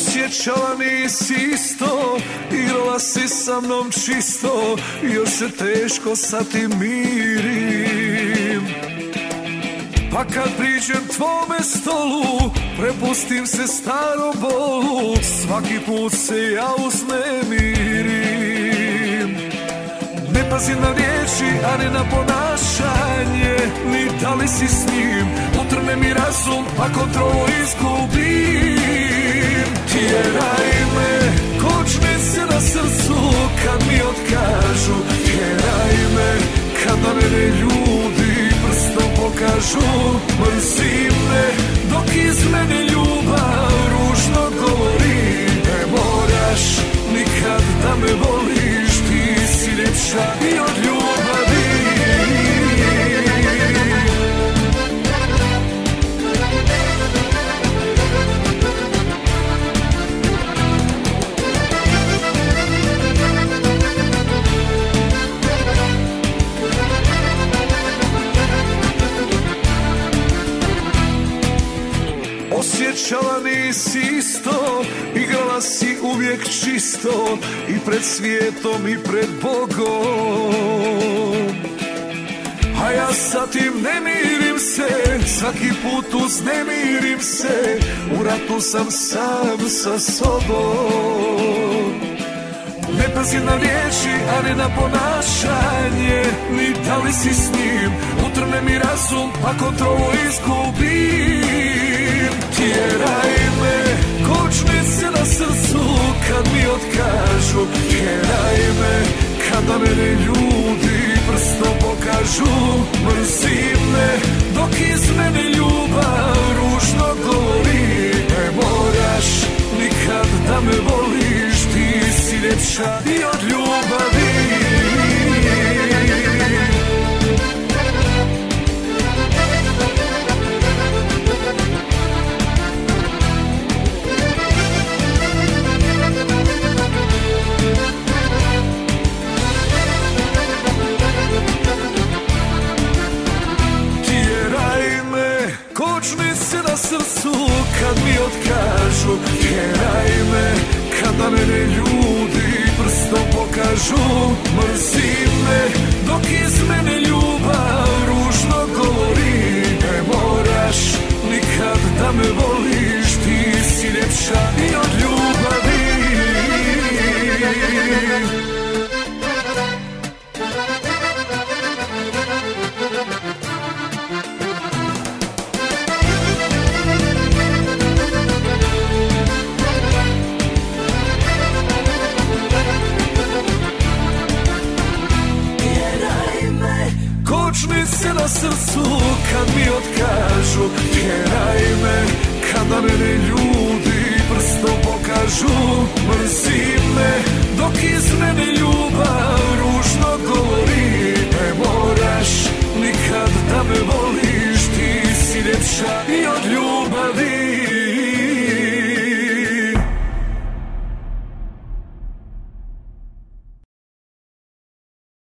Osjećala nisi isto, igrala si sa mnom čisto, još se teško sa tim mirim. Pa kad priđem tvome stolu, prepustim se starom bolu, svaki put se ja uznemirim. Ne pazim na riječi, a ne na ponašanje, ni da li si s njim, utrne mi razum, pa kontrolu izgubim. Tjeraj me, kočnice na srcu, kad mi otkažu, tjeraj me, kad na mene ljudi prstom pokažu. Mrzim me, dok iz mene ljubav ružno govori. Ne moraš nikad da me voliš, ti si ljepša i od ljubavi. Osjećala nisi isto, igrala si uvijek čisto, i pred svijetom i pred Bogom. A ja sa tim ne mirim se, svaki put uznemirim se, u ratu sam sam sa sobom. Ne pazim na riječi, a ne na ponašanje, ni da li si s njim, utrne mi razum, pa kontrolu izgubim. Tjeraj me, kočnice na srcu, kad mi otkažu, tjeraj me, kad na mene ljudi prstom pokažu. Mrzim me, dok iz mene ljubav ružno govori. Ne moraš nikad da me voliš, ti si ljepša i od ljubavi. Kočnice na srcu, kad mi otkažu, tjeraj me, kad na mene ljudi prstom pokažu. Mrzim me, dok iz mene ljubav ružno govori. Ne moraš nikad da me voliš, ti si ljepša i od ljubavi. Kočnice na srcu, kad mi otkažu, tjeraj me, kad na mene ljudi prstom pokažu. Mrzim me, dok iz mene ljubav ružno govori. Ne moraš nikad da me voliš, ti si ljepša i od ljubavi.